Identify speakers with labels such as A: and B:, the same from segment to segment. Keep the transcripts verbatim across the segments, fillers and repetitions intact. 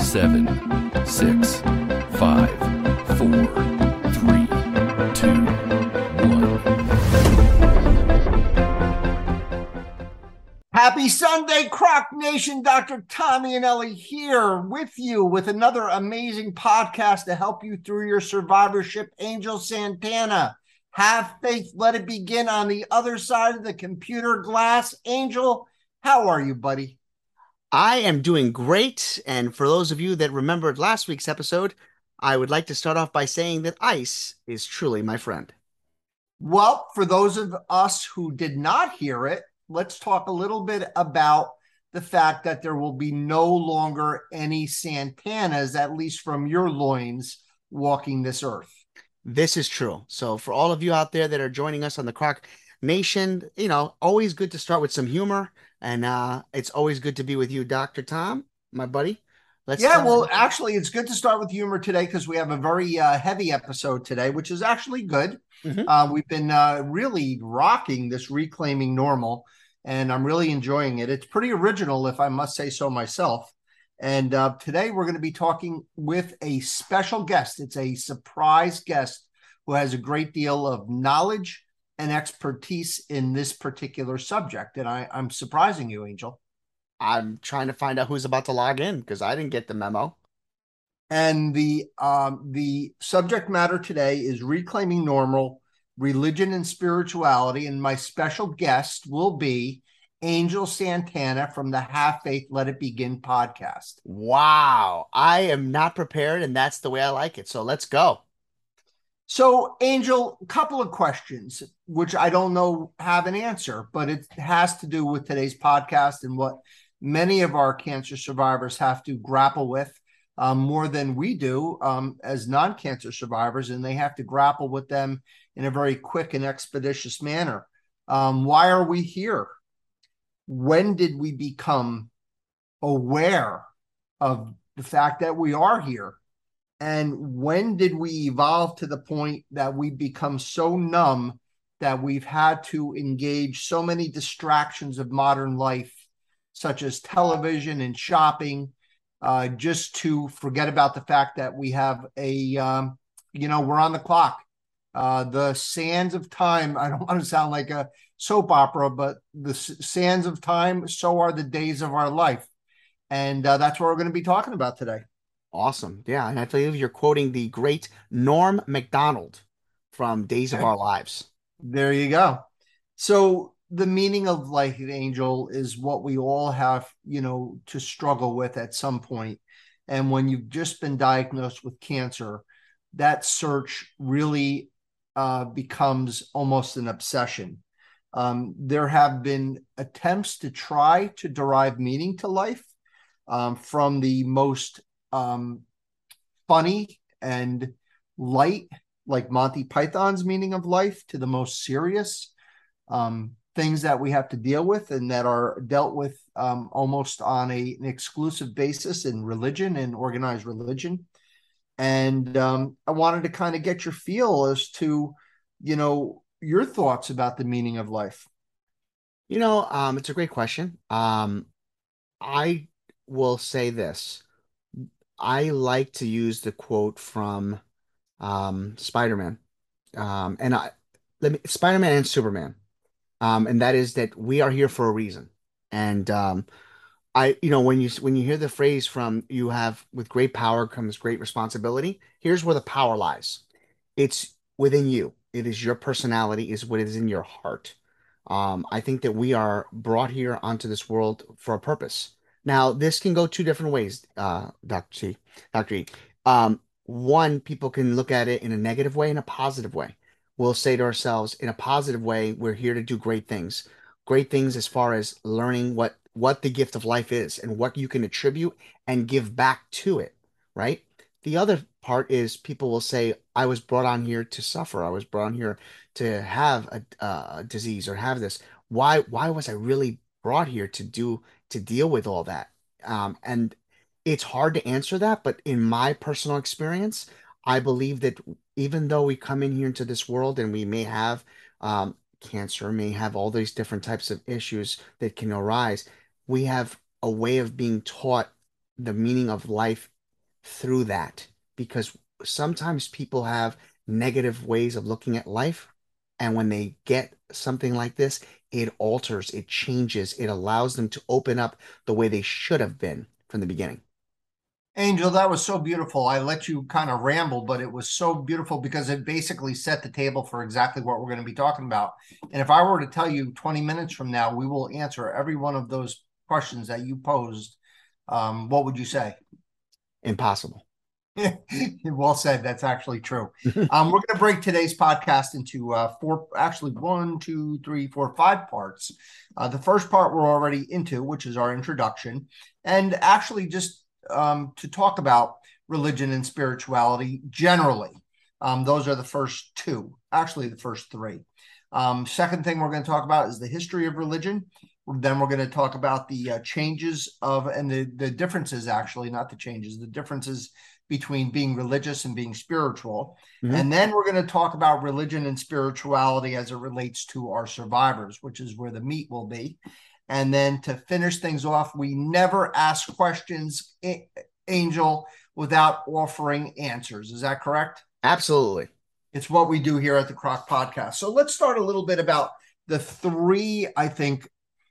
A: seven, six, five, four, three, two, one.
B: Happy Sunday, Croc Nation. Doctor Tommy and Ellie here with you with another amazing podcast to help you through your survivorship. Angel Santana, have faith, let it begin on the other side of the computer glass. Angel, how are you, buddy?
C: I am doing great. And for those of you that remembered last week's episode, I would like to start off by saying that ice is truly my friend.
B: Well, for those of us who did not hear it, let's talk a little bit about the fact that there will be no longer any Santanas, at least from your loins, walking this earth.
C: This is true. So for all of you out there that are joining us on the Croc Nation, you know, always good to start with some humor. And uh, it's always good to be with you, Doctor Tom, my buddy.
B: Let's yeah, well, actually, it's good to start with humor today because we have a very uh, heavy episode today, which is actually good. Mm-hmm. Uh, we've been uh, really rocking this Reclaiming Normal, and I'm really enjoying it. It's pretty original, if I must say so myself. And uh, today we're going to be talking with a special guest. It's a surprise guest who has a great deal of knowledge and expertise in this particular subject. And I, I'm surprising you, Angel.
C: I'm trying to find out who's about to log in because I didn't get the memo.
B: And the um, the subject matter today is Reclaiming Normal, Religion and Spirituality. And my special guest will be Angel Santana from the Have Faith, Let It Begin podcast.
C: Wow. I am not prepared, and that's the way I like it. So let's go.
B: So, Angel, a couple of questions, which I don't know have an answer, but it has to do with today's podcast and what many of our cancer survivors have to grapple with um, more than we do um, as non-cancer survivors, and they have to grapple with them in a very quick and expeditious manner. Um, why are we here? When did we become aware of the fact that we are here? And when did we evolve to the point that we become so numb that we've had to engage so many distractions of modern life, such as television and shopping, uh, just to forget about the fact that we have a, um, you know, we're on the clock. Uh, the sands of time, I don't want to sound like a soap opera, but the sands of time, so are the days of our life. And uh, that's what we're going to be talking about today.
C: Awesome. Yeah. And I believe you're quoting the great Norm Macdonald from Days of Our Lives.
B: There you go. So the meaning of life, Angel, is what we all have, you know, to struggle with at some point. And when you've just been diagnosed with cancer, that search really uh, becomes almost an obsession. Um, there have been attempts to try to derive meaning to life um, from the most um, funny and light, like Monty Python's meaning of life, to the most serious um, things that we have to deal with and that are dealt with um, almost on a, an exclusive basis in religion and organized religion. And um, I wanted to kind of get your feel as to, you know, your thoughts about the meaning of life.
C: You know, um, it's a great question. Um, I will say this. I like to use the quote from um, Spider-Man, um, and I let me Spider-Man and Superman, um, and that is that we are here for a reason. And um, I, you know, when you when you hear the phrase from "you have with great power comes great responsibility," here's where the power lies. It's within you. It is your personality, is what is in your heart. Um, I think that we are brought here onto this world for a purpose. Now, this can go two different ways, uh, Doctor T, Doctor E. Um, one, people can look at it in a negative way and a positive way. We'll say to ourselves, in a positive way, we're here to do great things. Great things as far as learning what what the gift of life is and what you can attribute and give back to it, right? The other part is people will say, I was brought on here to suffer. I was brought on here to have a, a disease or have this. Why, why was I really brought here to do, to deal with all that? Um, and it's hard to answer that, but in my personal experience, I believe that even though we come in here into this world and we may have um, cancer, may have all these different types of issues that can arise, we have a way of being taught the meaning of life through that, because sometimes people have negative ways of looking at life. And when they get something like this, it alters, it changes, it allows them to open up the way they should have been from the beginning.
B: Angel, that was so beautiful. I let you kind of ramble, but it was so beautiful because it basically set the table for exactly what we're going to be talking about. And if I were to tell you twenty minutes from now, we will answer every one of those questions that you posed, um, what would you say?
C: Impossible.
B: Well said. That's actually true. Um, we're going to break today's podcast into uh, four, actually one, two, three, four, five parts. Uh, the first part we're already into, which is our introduction, and actually just um, to talk about religion and spirituality generally. Um, those are the first two, actually the first three. Um, second thing we're going to talk about is the history of religion. Then we're going to talk about the uh, changes of, and the, the differences, actually, not the changes, the differences between being religious and being spiritual. Mm-hmm. And then we're going to talk about religion and spirituality as it relates to our survivors, which is where the meat will be. And then to finish things off, we never ask questions, Angel, without offering answers. Is that correct?
C: Absolutely.
B: It's what we do here at the Croc Podcast. So let's start a little bit about the three, I think,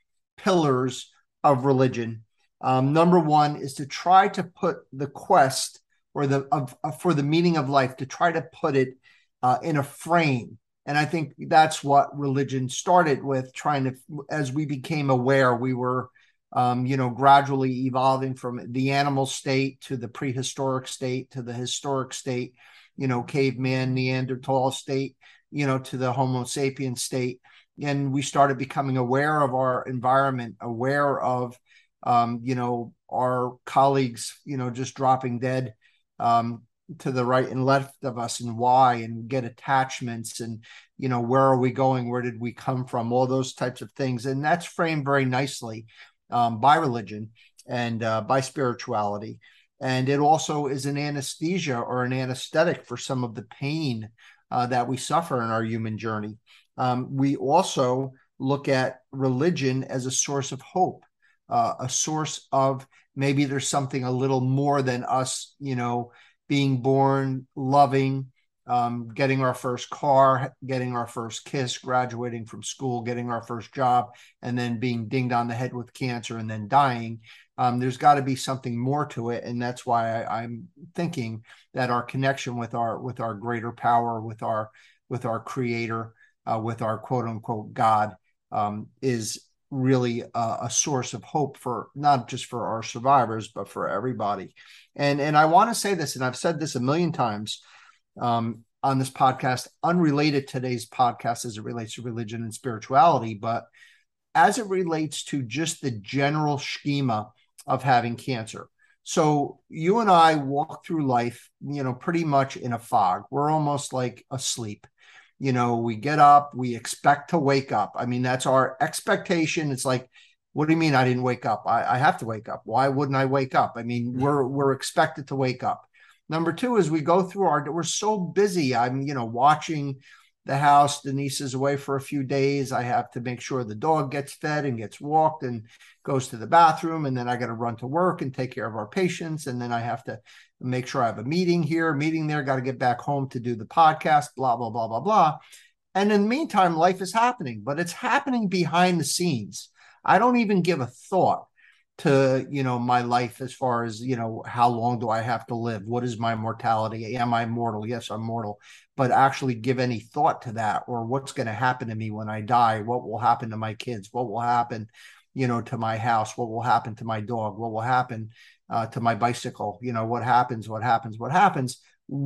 B: pillars of religion. Um, number one is to try to put the quest or the of, of, for the meaning of life, to try to put it uh, in a frame. And I think that's what religion started with, trying to, as we became aware, we were, um, you know, gradually evolving from the animal state to the prehistoric state to the historic state, you know, caveman, Neanderthal state, you know, to the Homo sapien state. And we started becoming aware of our environment, aware of, um, you know, our colleagues, you know, just dropping dead um, to the right and left of us, and why, and get attachments, and, you know, where are we going? Where did we come from? All those types of things. And that's framed very nicely um, by religion and uh, by spirituality. And it also is an anesthesia or an anesthetic for some of the pain uh, that we suffer in our human journey. Um, we also look at religion as a source of hope, uh, a source of maybe there's something a little more than us, you know, being born, loving, um, getting our first car, getting our first kiss, graduating from school, getting our first job, and then being dinged on the head with cancer and then dying. Um, there's got to be something more to it. And that's why I, I'm thinking that our connection with our with our greater power, with our with our creator, uh, with our quote unquote God, um, is really a, a source of hope for not just for our survivors, but for everybody. And, and I want to say this, and I've said this a million times um, on this podcast, unrelated to today's podcast as it relates to religion and spirituality, but as it relates to just the general schema of having cancer. So you and I walk through life, you know, pretty much in a fog. We're almost like asleep. You know, we get up, we expect to wake up. I mean, that's our expectation. It's like, what do you mean I didn't wake up? I, I have to wake up. Why wouldn't I wake up? I mean, we're we're expected to wake up. Number two is we go through our, we're so busy. I'm, you know, watching the house. Denise is away for a few days. I have to make sure the dog gets fed and gets walked and goes to the bathroom. And then I got to run to work and take care of our patients. And then I have to make sure I have a meeting here, meeting there, got to get back home to do the podcast, blah, blah, blah, blah, blah. And in the meantime, life is happening, but it's happening behind the scenes. I don't even give a thought to, you know, my life as far as, you know, how long do I have to live? What is my mortality? Am I mortal? Yes, I'm mortal. But actually give any thought to that, or what's going to happen to me when I die? What will happen to my kids? What will happen, you know, to my house? What will happen to my dog? What will happen uh, to my bicycle? You know, what happens, what happens, what happens?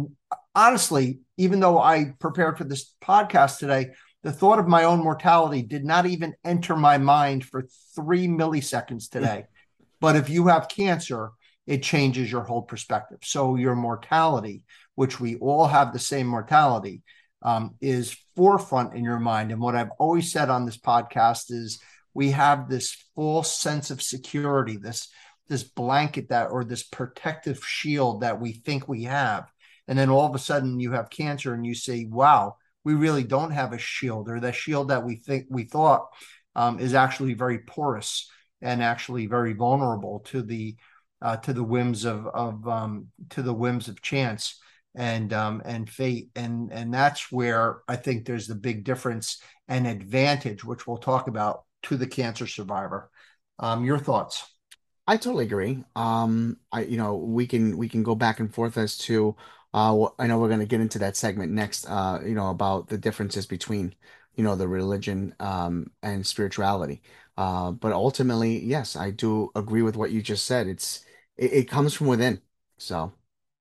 B: Honestly, even though I prepared for this podcast today, the thought of my own mortality did not even enter my mind for three milliseconds today. But if you have cancer, it changes your whole perspective. So your mortality, which we all have the same mortality, um, is forefront in your mind. And what I've always said on this podcast is we have this false sense of security, this, this blanket that, or this protective shield that we think we have. And then all of a sudden you have cancer and you say, wow, we really don't have a shield, or the shield that we think we thought um, is actually very porous and actually very vulnerable to the uh, to the whims of of um, to the whims of chance and um, and fate, and and that's where I think there's the big difference and advantage, which we'll talk about, to the cancer survivor. Um, your thoughts?
C: I totally agree. Um, I you know we can we can go back and forth as to uh wh- I know we're going to get into that segment next. Uh, you know about the differences between you know the religion um and spirituality. Uh, but ultimately, yes, I do agree with what you just said. It's it, it comes from within. So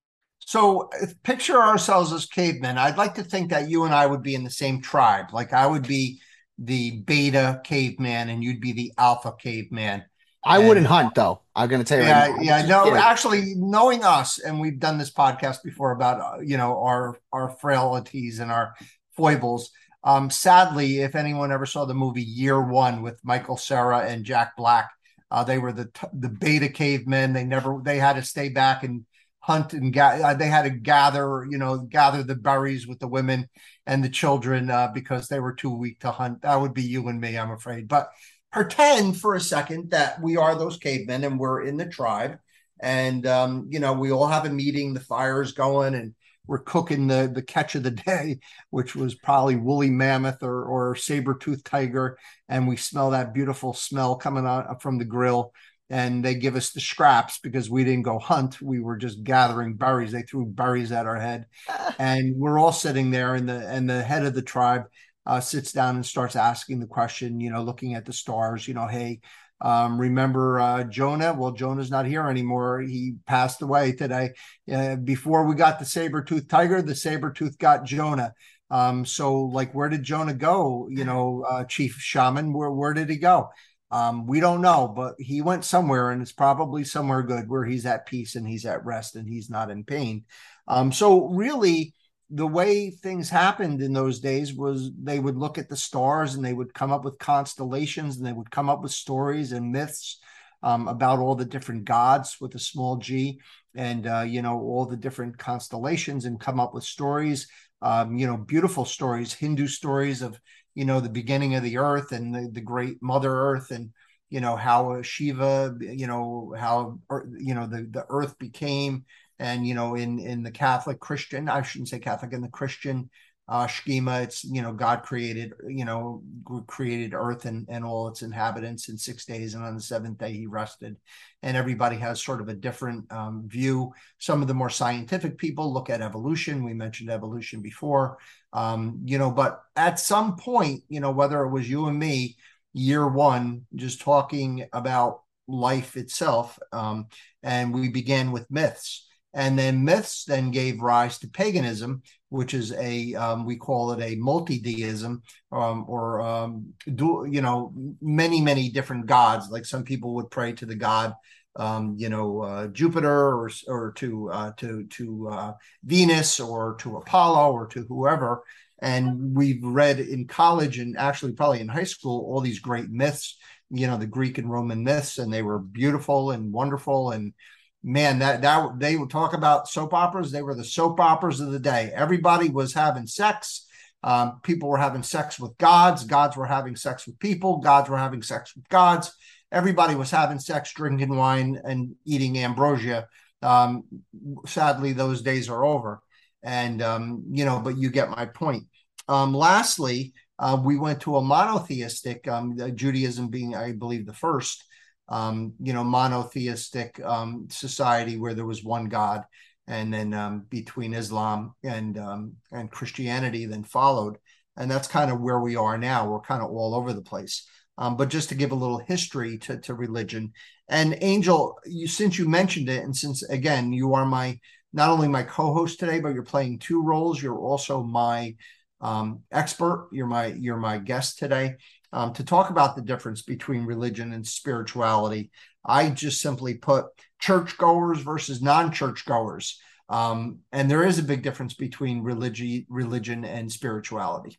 B: So picture ourselves as cavemen. I'd like to think that you and I would be in the same tribe. Like I would be the beta caveman and you'd be the alpha caveman.
C: I wouldn't
B: And
C: hunt though. I'm going to tell you right now.
B: yeah,
C: I would
B: yeah,
C: just
B: no,
C: get it.
B: actually knowing us, and we've done this podcast before about, uh, you know, our, our frailties and our foibles. Um, sadly, if anyone ever saw the movie Year One with Michael Cera and Jack Black, uh, they were the, the beta cavemen. They never, they had to stay back and hunt and ga- uh, they had to gather, you know, gather the berries with the women and the children uh, because they were too weak to hunt. That would be you and me, I'm afraid. But pretend for a second that we are those cavemen and we're in the tribe, and um, you know, we all have a meeting, the fire's going, and we're cooking the the catch of the day, which was probably woolly mammoth or or saber-toothed tiger, and we smell that beautiful smell coming out from the grill, and they give us the scraps because we didn't go hunt, we were just gathering berries. They threw berries at our head, and we're all sitting there, and the and the head of the tribe uh, sits down and starts asking the question, you know, looking at the stars, you know, hey, um, remember uh, Jonah? Well, Jonah's not here anymore. He passed away today. Uh, before we got the saber-toothed tiger, the saber-tooth got Jonah. Um, so, like, where did Jonah go? You know, uh, Chief Shaman, where where did he go? Um, we don't know, but he went somewhere, and it's probably somewhere good where he's at peace and he's at rest and he's not in pain. Um, so, really, the way things happened in those days was they would look at the stars and they would come up with constellations and they would come up with stories and myths um, about all the different gods with a small g, and uh, you know, all the different constellations, and come up with stories, um, you know, beautiful stories, Hindu stories of, you know, the beginning of the earth and the, the great mother earth, and you know how Shiva, you know how, you know, the the earth became. And you know, in in the Catholic Christian, I shouldn't say Catholic, in the Christian uh schema, it's, you know, God created, you know, created earth and and all its inhabitants in six days, and on the seventh day he rested. And everybody has sort of a different um, view. Some of the more scientific people look at evolution. We mentioned evolution before. Um, you know, but at some point, you know, whether it was you and me, year one, just talking about life itself, um, and we began with myths, and then myths then gave rise to paganism, which is a, um, we call it a multi-deism, um, or, um, do, you know, many, many different gods. Like some people would pray to the god, um, you know, uh, Jupiter, or, or to, uh, to, to uh, Venus, or to Apollo, or to whoever. And we've read in college, and actually probably in high school, all these great myths, you know, the Greek and Roman myths, and they were beautiful and wonderful. And man, that that they would talk about soap operas. They were the soap operas of the day. Everybody was having sex. Um, people were having sex with gods. Gods were having sex with people. Gods were having sex with gods. Everybody was having sex, drinking wine, and eating ambrosia. Um, sadly, those days are over. And um, you know, but you get my point. Um, lastly, uh, we went to a monotheistic, um, Judaism being, I believe, the first, um, you know, monotheistic um, society where there was one God, and then um, between Islam and um, and Christianity then followed, and that's kind of where we are now. We're kind of all over the place. Um, but just to give a little history to, to religion, and Angel, you, since you mentioned it, and since again you are my, not only my co-host today, but you're playing two roles. You're also my um, expert. You're my you're my guest today, um, to talk about the difference between religion and spirituality. I just simply put churchgoers versus non-churchgoers, um, and there is a big difference between religion, religion and spirituality.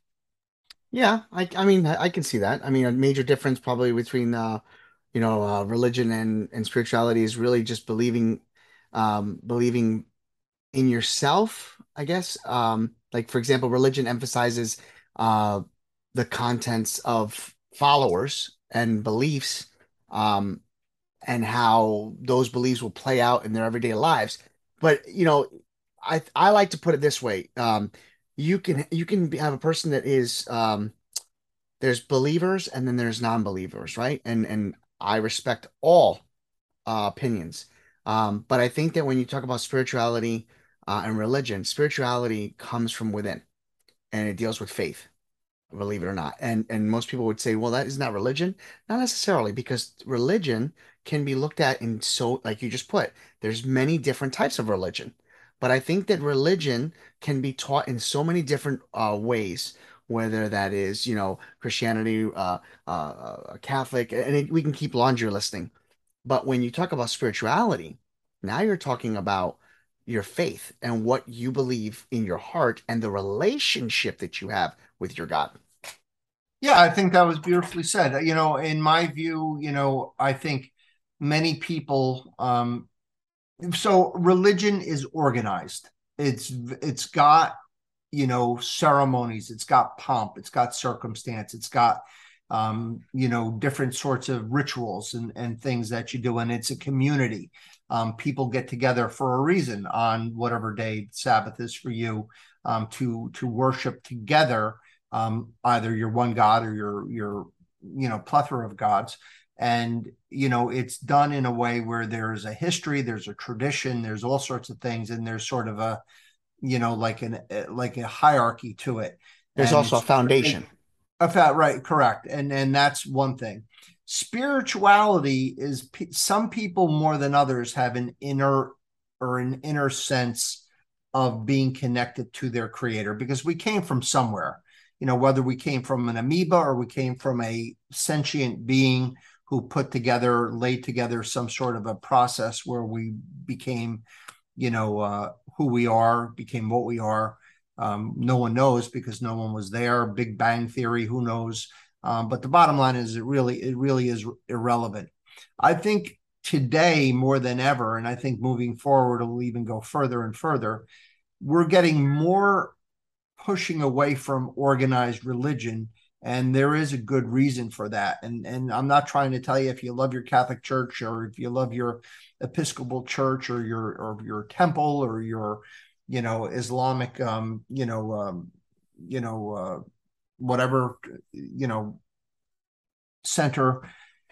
C: yeah, I I mean I, I can see that. I mean a major difference probably between uh you know uh, religion and and spirituality is really just believing um believing in yourself, I guess. Um, like for example, religion emphasizes uh, the contents of followers and beliefs, um, and how those beliefs will play out in their everyday lives. But you know, I I like to put it this way. Um, you can you can have a person that is um, there's believers and then there's non-believers, right? And and I respect all uh, opinions. Um, but I think that when you talk about spirituality uh, and religion, spirituality comes from within and it deals with faith, believe it or not. And and most people would say, well, that isn't that religion? Not necessarily, because religion can be looked at in so, like you just put, there's many different types of religion. But I think that religion can be taught in so many different uh, ways, whether that is, you know, Christianity, uh, uh, uh, Catholic, and it, we can keep laundry listing. But when you talk about spirituality, now you're talking about your faith and what you believe in your heart and the relationship that you have with your God.
B: Yeah, I think that was beautifully said. You know, in my view, you know, I think many people, um, so religion is organized. It's it's got, you know, ceremonies, it's got pomp, it's got circumstance, it's got um, you know, different sorts of rituals and, and things that you do. And it's a community. Um, people get together for a reason on whatever day Sabbath is for you, um, to to worship together, um, either your one God or your your you know plethora of gods. And you know it's done in a way where there's a history, there's a tradition, there's all sorts of things, and there's sort of a you know like an like a hierarchy to it.
C: There's
B: And
C: also a
B: it's
C: foundation.
B: a fact, right? Correct. And and that's one thing. Spirituality is some people more than others have an inner or an inner sense of being connected to their creator, because we came from somewhere. You know, whether we came from an amoeba or we came from a sentient being who put together, laid together some sort of a process where we became, you know, uh, who we are, became what we are. Um, no one knows because no one was there. Big Bang Theory, who knows? Um, but the bottom line is, it really, it really is irrelevant. I think today more than ever, and I think moving forward, it'll even go further and further. We're getting more pushing away from organized religion, and there is a good reason for that. And and I'm not trying to tell you if you love your Catholic Church or if you love your Episcopal Church or your or your temple or your you know Islamic um you know um you know uh whatever you know center.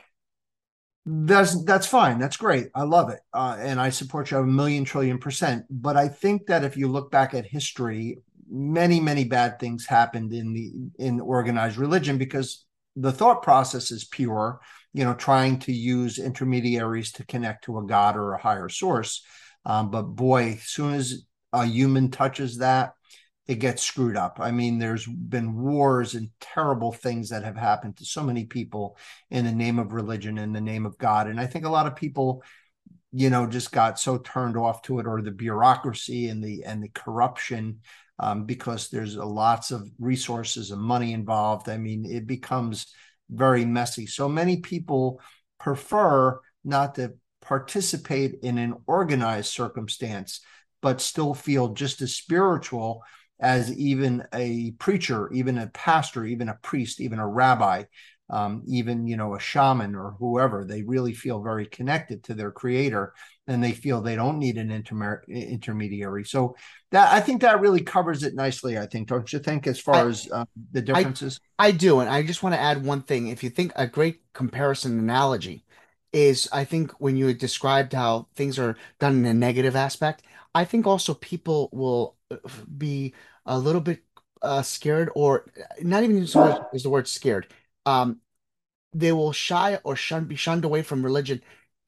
B: That's that's fine. That's great. I love it, uh, and I support you a million trillion percent. But I think that if you look back at history, many many bad things happened in the in organized religion, because the thought process is pure. You know, trying to use intermediaries to connect to a god or a higher source. Um, but boy, as soon as a human touches that, it gets screwed up. I mean, there's been wars and terrible things that have happened to so many people in the name of religion, in the name of God. And I think a lot of people, you know, just got so turned off to it, or the bureaucracy and the and the corruption, um, because there's a lots of resources and money involved. I mean, it becomes very messy. So many people prefer not to participate in an organized circumstance, but still feel just as spiritual as even a preacher, even a pastor, even a priest, even a rabbi, um, even, you know, a shaman or whoever. They really feel very connected to their creator, and they feel they don't need an inter- intermediary. So that, I think that really covers it nicely, I think, don't you think, as far
C: I,
B: as uh, the
C: I,
B: differences?
C: I do. And I just want to add one thing. If you think a great comparison analogy is, I think when you described how things are done in a negative aspect, I think also people will uh, be a little bit uh, scared, or not even so much is the word scared. Um, they will shy or shun, be shunned away from religion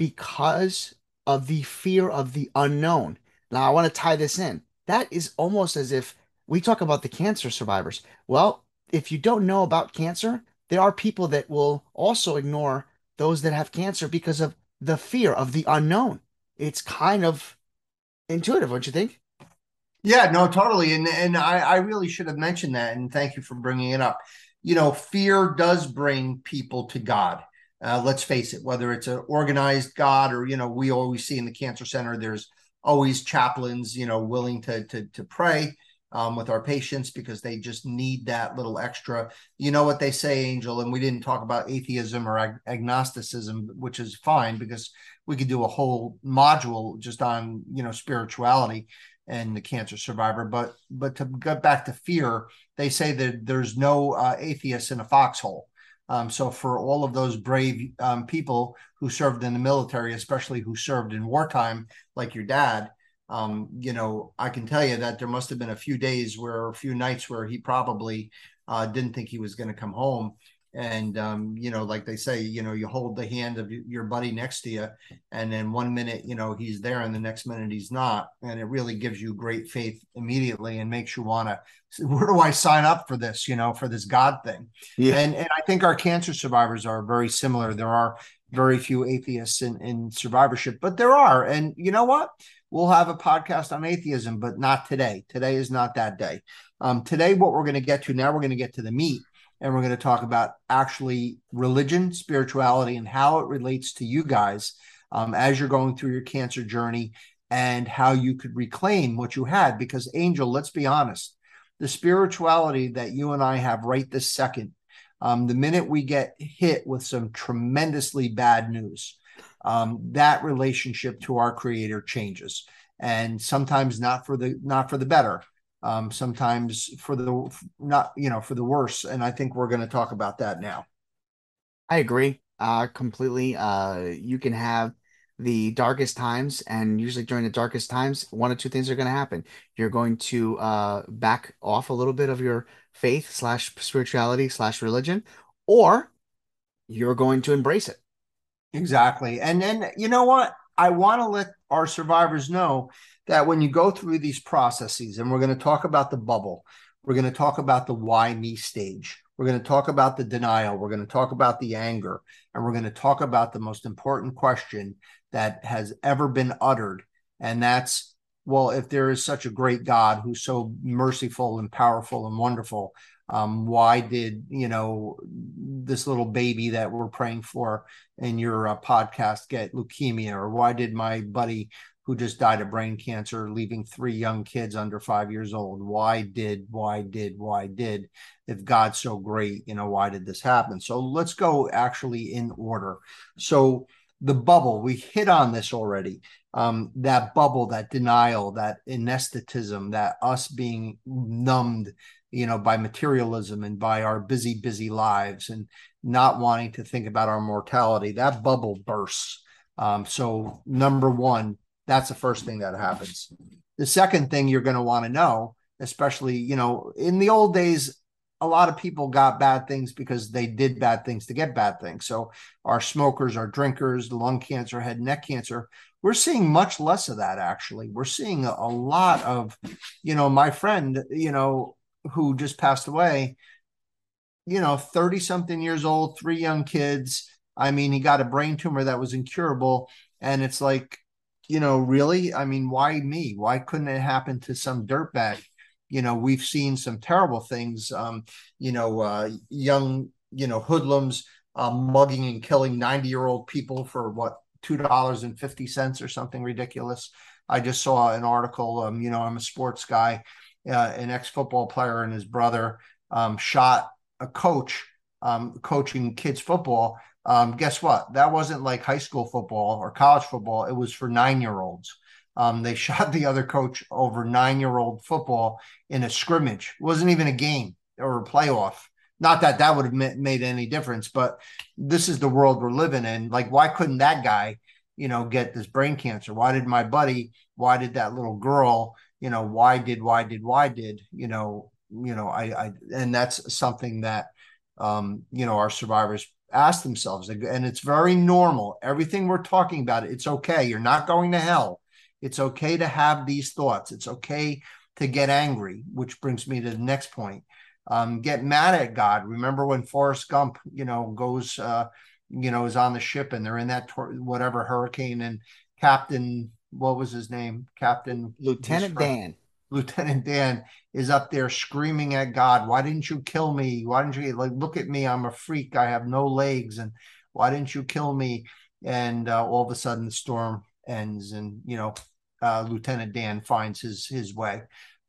C: because of the fear of the unknown. Now, I want to tie this in. That is almost as if we talk about the cancer survivors. Well, if you don't know about cancer, there are people that will also ignore those that have cancer because of the fear of the unknown. It's kind of intuitive, don't you think?
B: Yeah, no, totally. And and I, I really should have mentioned that. And thank you for bringing it up. You know, fear does bring people to God. Uh, let's face it, whether it's an organized God or, you know, we always see in the cancer center, there's always chaplains, you know, willing to to to pray. um, with our patients because they just need that little extra. You know what they say, Angel, and we didn't talk about atheism or ag- agnosticism, which is fine because we could do a whole module just on, you know, spirituality and the cancer survivor. But but to get back to fear, they say that there's no uh, atheist in a foxhole. Um, so for all of those brave um, people who served in the military, especially who served in wartime, like your dad, um, you know, I can tell you that there must have been a few days where, a few nights where he probably uh, didn't think he was going to come home. And, um, you know, like they say, you know, you hold the hand of your buddy next to you, and then one minute, you know, he's there and the next minute he's not. And it really gives you great faith immediately and makes you want to, where do I sign up for this, you know, for this God thing?
C: Yeah.
B: And, and I think our cancer survivors are very similar. There are very few atheists in, in survivorship, but there are. And you know what? We'll have a podcast on atheism, but not today. Today is not that day. Um, today, what we're going to get to now, we're going to get to the meat. And we're going to talk about actually religion, spirituality, and how it relates to you guys um, as you're going through your cancer journey and how you could reclaim what you had. Because, Angel, let's be honest, the spirituality that you and I have right this second, um, the minute we get hit with some tremendously bad news, um, that relationship to our Creator changes. And sometimes not for the not for the better. Um, sometimes for the not, you know, for the worse. And I think we're going to talk about that now.
C: I agree uh, completely. Uh, you can have the darkest times, and usually during the darkest times, one of two things are going to happen. You're going to uh, back off a little bit of your faith slash spirituality slash religion, or you're going to embrace it.
B: Exactly. And then, you know what? I want to let our survivors know that when you go through these processes, and we're going to talk about the bubble, we're going to talk about the why me stage, we're going to talk about the denial, we're going to talk about the anger, and we're going to talk about the most important question that has ever been uttered. And that's, well, if there is such a great God who's so merciful and powerful and wonderful, um, why did, you know, this little baby that we're praying for in your uh, podcast get leukemia? Or why did my buddy who just died of brain cancer, leaving three young kids under five years old? Why did, why did, why did, if God's so great, you know, why did this happen? So let's go actually in order. So the bubble, we hit on this already. Um, that bubble, that denial, that anesthetism, that us being numbed, you know, by materialism and by our busy, busy lives and not wanting to think about our mortality, that bubble bursts. Um, so number one, that's the first thing that happens. The second thing you're going to want to know, especially, you know, in the old days, a lot of people got bad things because they did bad things to get bad things. So our smokers, our drinkers, lung cancer, head and neck cancer, we're seeing much less of that. Actually, we're seeing a, a lot of, you know, my friend, you know, who just passed away, you know, thirty something years old, three young kids. I mean, he got a brain tumor that was incurable. And it's like, you know, really? I mean, why me? Why couldn't it happen to some dirtbag? You know, we've seen some terrible things, um, you know, uh, young, you know, hoodlums um, mugging and killing ninety year old people for what, two dollars and fifty cents or something ridiculous. I just saw an article, um, you know, I'm a sports guy, uh, an ex-football player and his brother um, shot a coach um, coaching kids football. Um, guess what? That wasn't like high school football or college football. It was for nine-year-olds. Um, they shot the other coach over nine-year-old football in a scrimmage. It wasn't even a game or a playoff. Not that that would have made any difference, but this is the world we're living in. Like, why couldn't that guy, you know, get this brain cancer? Why did my buddy, why did that little girl, you know, why did, why did, why did, you know, you know, I, I, and that's something that, um, you know, our survivors ask themselves, and it's very normal. Everything we're talking about, it's okay. You're not going to hell. It's okay to have these thoughts. It's okay to get angry, which brings me to the next point. Um, get mad at God. Remember when Forrest Gump, you know, goes, uh, you know, is on the ship and they're in that tor- whatever hurricane, and Captain, what was his name? Captain
C: Lieutenant Dan.
B: Lieutenant Dan is up there screaming at God, why didn't you kill me? Why didn't you, like, look at me, I'm a freak, I have no legs, and why didn't you kill me? And uh, all of a sudden the storm ends, and, you know, uh, Lieutenant Dan finds his his way.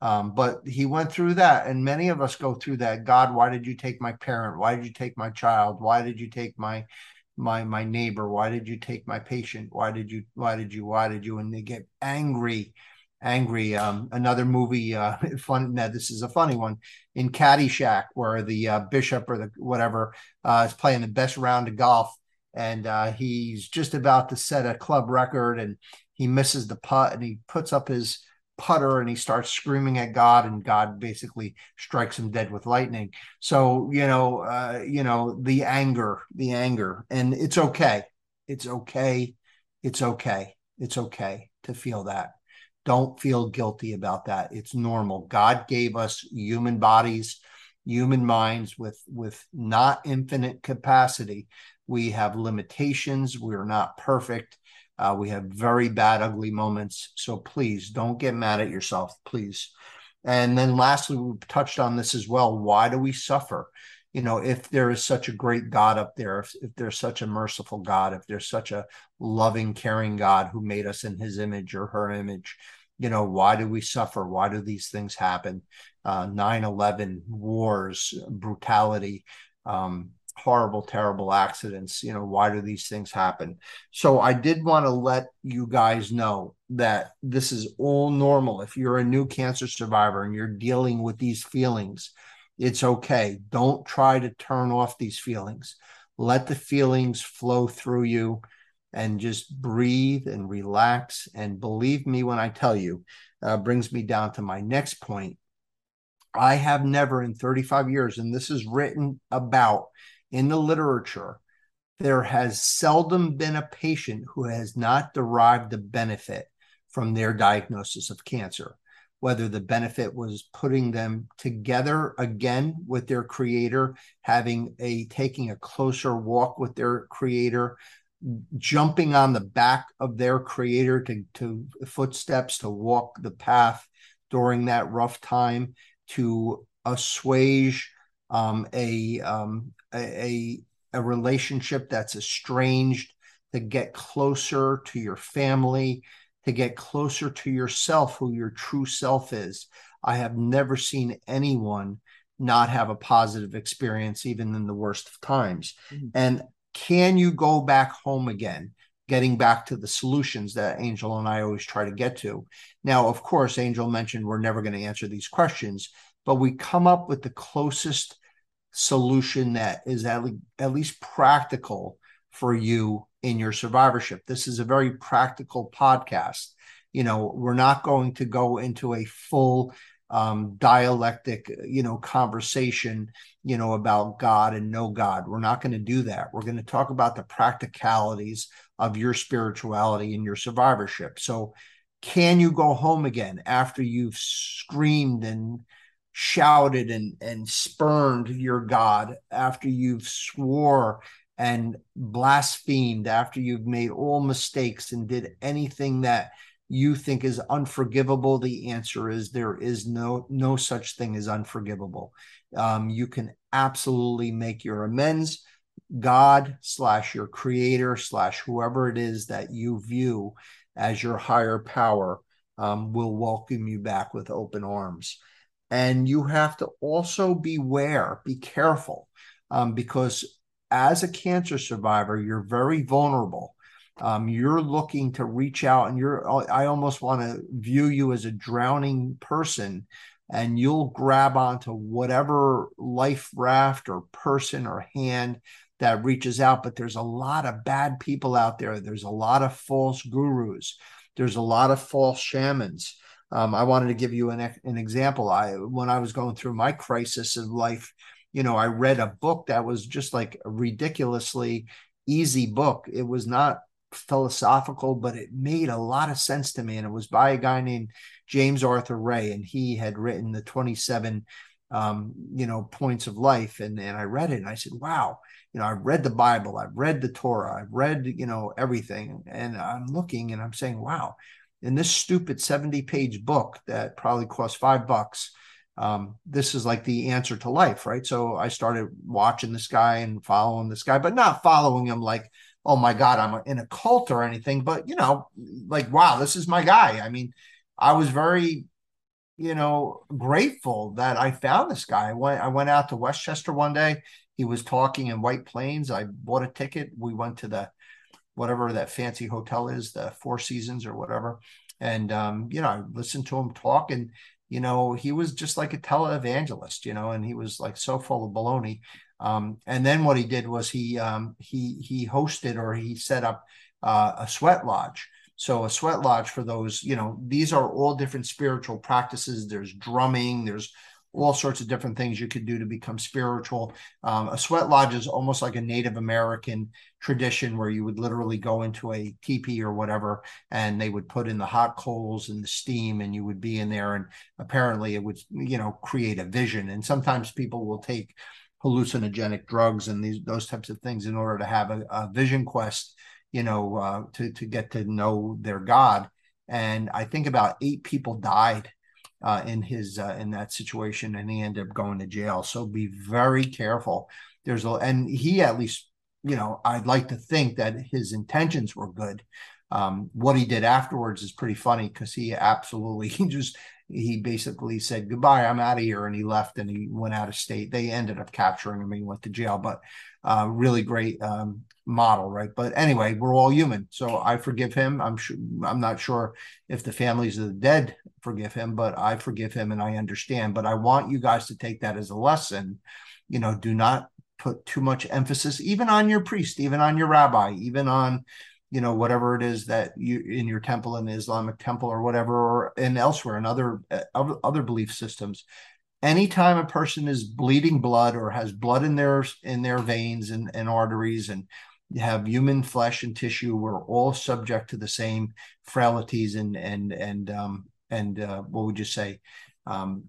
B: Um, but he went through that, and many of us go through that. God, why did you take my parent? Why did you take my child? Why did you take my my my neighbor? Why did you take my patient? Why did you? Why did you? Why did you? And they get angry, angry. Um, another movie, uh, fun. Now this is a funny one in Caddyshack, where the uh, bishop or the whatever uh, is playing the best round of golf, and uh, he's just about to set a club record, and he misses the putt, and he puts up his putter and he starts screaming at God, and God basically strikes him dead with lightning. So, you know, uh, you know, the anger, the anger, and it's okay. It's okay. It's okay. It's okay to feel that. Don't feel guilty about that. It's normal. God gave us human bodies, human minds with, with not infinite capacity. We have limitations. We're not perfect. Uh, we have very bad, ugly moments. So please don't get mad at yourself, please. And then lastly, we touched on this as well. Why do we suffer? You know, if there is such a great God up there, if, if there's such a merciful God, if there's such a loving, caring God who made us in his image or her image, you know, why do we suffer? Why do these things happen? Uh, nine eleven, wars, brutality, um, horrible, terrible accidents. You know, why do these things happen? So I did want to let you guys know that this is all normal. If you're a new cancer survivor and you're dealing with these feelings, it's okay. Don't try to turn off these feelings. Let the feelings flow through you and just breathe and relax. And believe me when I tell you, uh, brings me down to my next point. I have never in thirty-five years, and this is written about in the literature, there has seldom been a patient who has not derived a benefit from their diagnosis of cancer, whether the benefit was putting them together again with their creator, having a taking a closer walk with their creator, jumping on the back of their creator to, to footsteps to walk the path during that rough time, to assuage um, a, um, a, a relationship that's estranged, to get closer to your family, to get closer to yourself, who your true self is. I have never seen anyone not have a positive experience, even in the worst of times. Mm-hmm. And can you go back home again? Getting back to the solutions that Angel and I always try to get to. Now, of course, Angel mentioned we're never going to answer these questions, but we come up with the closest solution that is at, le- at least practical for you in your survivorship. This is a very practical podcast. You know, we're not going to go into a full um, dialectic, you know, conversation, you know, about God and no God. We're not going to do that. We're going to talk about the practicalities of your spirituality and your survivorship. So can you go home again after you've screamed and shouted and, and spurned your God, after you've swore and blasphemed, after you've made all mistakes and did anything that you think is unforgivable? The answer is there is no no such thing as unforgivable. Um, you can absolutely make your amends. God slash your creator slash whoever it is that you view as your higher power um, will welcome you back with open arms. And you have to also beware, be careful, um, because as a cancer survivor, you're very vulnerable. Um, you're looking to reach out, and you're, I almost want to view you as a drowning person, and you'll grab onto whatever life raft or person or hand that reaches out. But there's a lot of bad people out there. There's a lot of false gurus. There's a lot of false shamans. Um, I wanted to give you an, an example. I, when I was going through my crisis of life, you know, I read a book that was just like a ridiculously easy book. It was not philosophical, but it made a lot of sense to me. And it was by a guy named James Arthur Ray, and he had written the twenty-seven, um, you know, points of life. And, and I read it and I said, wow, you know, I've read the Bible, I've read the Torah, I've read, you know, everything. And I'm looking and I'm saying, wow, in this stupid seventy page book that probably cost five bucks, um, this is like the answer to life, right? So I started watching this guy and following this guy, but not following him like, oh my God, I'm in a cult or anything, but you know, like, wow, this is my guy. I mean, I was very you know, grateful that I found this guy. I went, I went out to Westchester one day. He was talking in White Plains. I bought a ticket. We went to the whatever that fancy hotel is, the Four Seasons or whatever. And, um, you know, I listened to him talk, and, you know, he was just like a televangelist, you know, and he was like so full of baloney. Um, and then what he did was he, um, he, he hosted, or he set up uh, a sweat lodge. So a sweat lodge, for those, you know, these are all different spiritual practices. There's drumming, there's all sorts of different things you could do to become spiritual. Um, a sweat lodge is almost like a Native American tradition, where you would literally go into a teepee or whatever, and they would put in the hot coals and the steam, and you would be in there, and apparently it would, you know, create a vision. And sometimes people will take hallucinogenic drugs and these those types of things in order to have a, a vision quest, you know, uh, to to get to know their God. And I think about eight people died uh, in his uh, in that situation, and he ended up going to jail. So be very careful. There's a, and he, at least, you know, I'd like to think that his intentions were good. Um, what he did afterwards is pretty funny, because he absolutely he just he basically said goodbye, I'm out of here, and he left, and he went out of state. They ended up capturing him, and he went to jail. But uh, really great um, model, right? But anyway, we're all human, so I forgive him. I'm sure I'm not sure if the families of the dead forgive him, but I forgive him, and I understand. But I want you guys to take that as a lesson. You know, do not put too much emphasis, even on your priest, even on your rabbi, even on, you know, whatever it is that you in your temple, in the Islamic temple or whatever, or and elsewhere in other uh, other belief systems. Anytime a person is bleeding blood, or has blood in their in their veins and, and arteries, and you have human flesh and tissue, we're all subject to the same frailties and and and um and uh, what would you say? Um,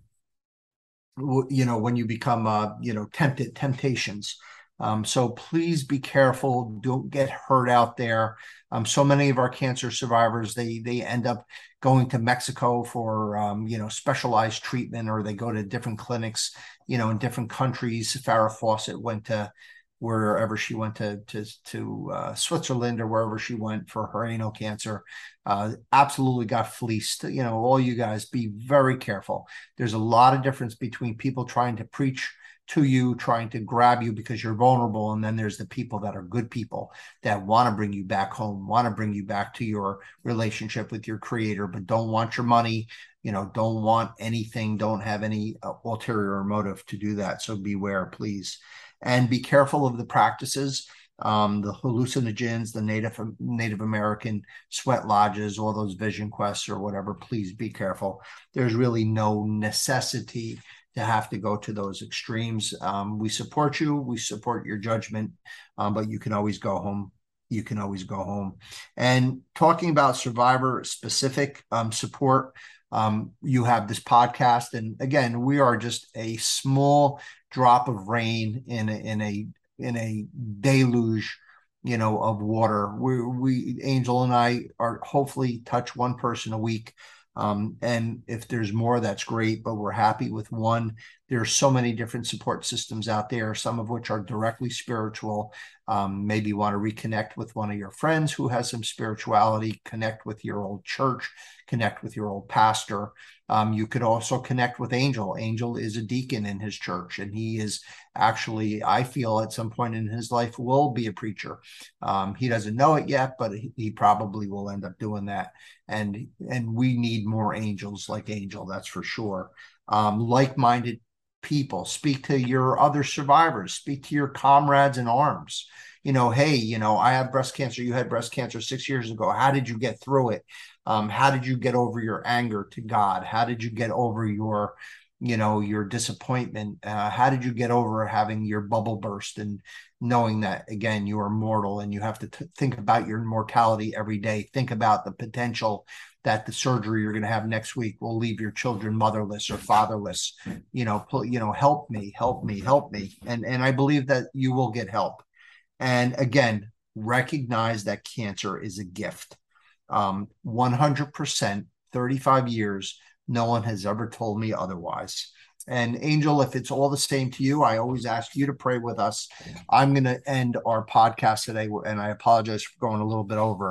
B: you know, when you become, uh, you know, tempted, temptations. Um, so please be careful. Don't get hurt out there. Um, so many of our cancer survivors, they they end up going to Mexico for, um, you know, specialized treatment, or they go to different clinics, you know, in different countries. Farrah Fawcett went to wherever she went to to to uh, Switzerland, or wherever she went for her anal cancer. Uh, absolutely got fleeced. You know, all you guys, be very careful. There's a lot of difference between people trying to preach to you, trying to grab you because you're vulnerable, and then there's the people that are good people that want to bring you back home, want to bring you back to your relationship with your creator, but don't want your money, you know, don't want anything, don't have any uh, ulterior motive to do that. So beware, please. And be careful of the practices, um, the hallucinogens, the Native Native American sweat lodges, all those vision quests or whatever. Please be careful. There's really no necessity to have to go to those extremes. Um, we support you. We support your judgment, um, but you can always go home. You can always go home. And talking about survivor-specific um, support, um, you have this podcast. And again, we are just a small drop of rain in a, in a in a deluge, you know, of water. We we Angel and I are hopefully touch one person a week. Um, and if there's more, that's great, but we're happy with one. There's so many different support systems out there, some of which are directly spiritual. Um, maybe you want to reconnect with one of your friends who has some spirituality, connect with your old church, connect with your old pastor. Um, you could also connect with Angel. Angel is a deacon in his church, and he is actually, I feel, at some point in his life will be a preacher. Um, he doesn't know it yet, but he, he probably will end up doing that. And and we need more angels like Angel, that's for sure. Um, like-minded people. Speak to your other survivors. Speak to your comrades in arms. You know, hey, you know, I have breast cancer. You had breast cancer six years ago. How did you get through it? Um, how did you get over your anger to God? How did you get over your, you know, your disappointment? Uh, how did you get over having your bubble burst and knowing that, again, you are mortal and you have to t- think about your mortality every day? Think about the potential that the surgery you're going to have next week will leave your children motherless or fatherless. You know, pl- you know, help me, help me, help me. And, and I believe that you will get help. And again, recognize that cancer is a gift. Um, one hundred percent, thirty-five years, no one has ever told me otherwise. And Angel, if it's all the same to you, I always ask you to pray with us. I'm going to end our podcast today, and I apologize for going a little bit over.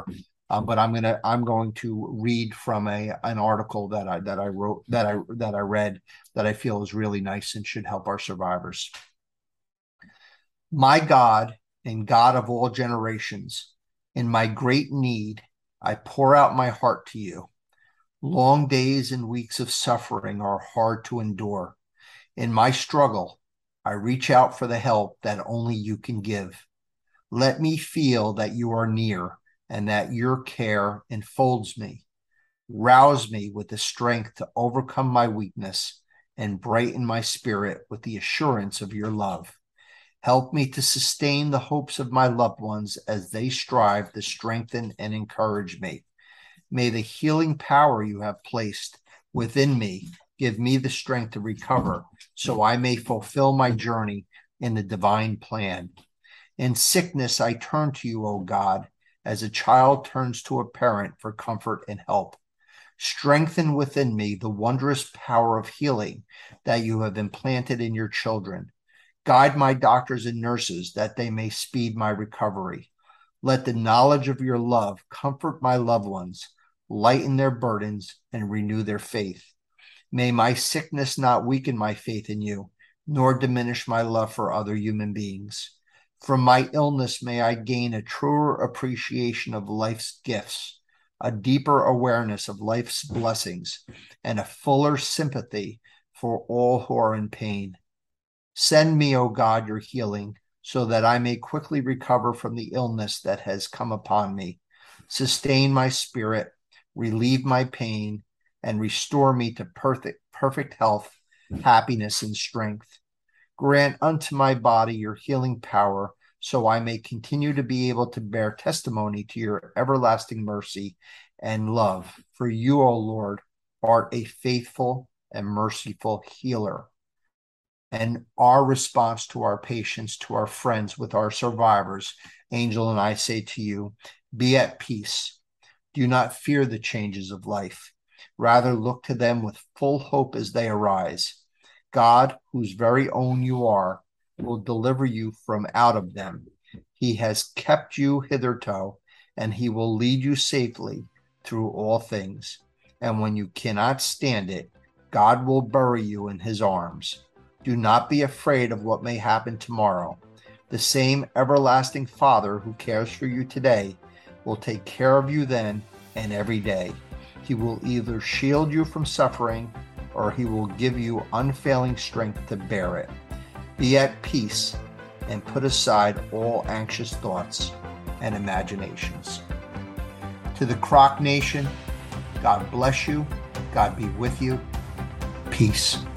B: Um, but I'm gonna I'm going to read from a an article that I that I wrote that I that I read that I feel is really nice and should help our survivors. My God and God of all generations, in my great need, I pour out my heart to you. Long days and weeks of suffering are hard to endure. In my struggle, I reach out for the help that only you can give. Let me feel that you are near and that your care enfolds me. Rouse me with the strength to overcome my weakness and brighten my spirit with the assurance of your love. Help me to sustain the hopes of my loved ones as they strive to strengthen and encourage me. May the healing power you have placed within me give me the strength to recover so I may fulfill my journey in the divine plan. In sickness, I turn to you, O God, as a child turns to a parent for comfort and help. Strengthen within me the wondrous power of healing that you have implanted in your children. Guide my doctors and nurses that they may speed my recovery. Let the knowledge of your love comfort my loved ones, lighten their burdens, and renew their faith. May my sickness not weaken my faith in you, nor diminish my love for other human beings. From my illness, may I gain a truer appreciation of life's gifts, a deeper awareness of life's blessings, and a fuller sympathy for all who are in pain. Send me, O God, your healing, so that I may quickly recover from the illness that has come upon me. Sustain my spirit, relieve my pain, and restore me to perfect, perfect health, happiness, and strength. Grant unto my body your healing power, so I may continue to be able to bear testimony to your everlasting mercy and love. For you, O Lord, art a faithful and merciful healer. And our response to our patients, to our friends, with our survivors, Angel and I say to you, be at peace. Do not fear the changes of life. Rather, look to them with full hope as they arise. God, whose very own you are, will deliver you from out of them. He has kept you hitherto, and he will lead you safely through all things. And when you cannot stand it, God will bury you in his arms. Do not be afraid of what may happen tomorrow. The same everlasting Father who cares for you today will take care of you then and every day. He will either shield you from suffering, or he will give you unfailing strength to bear it. Be at peace and put aside all anxious thoughts and imaginations. To the Croc Nation, God bless you. God be with you. Peace.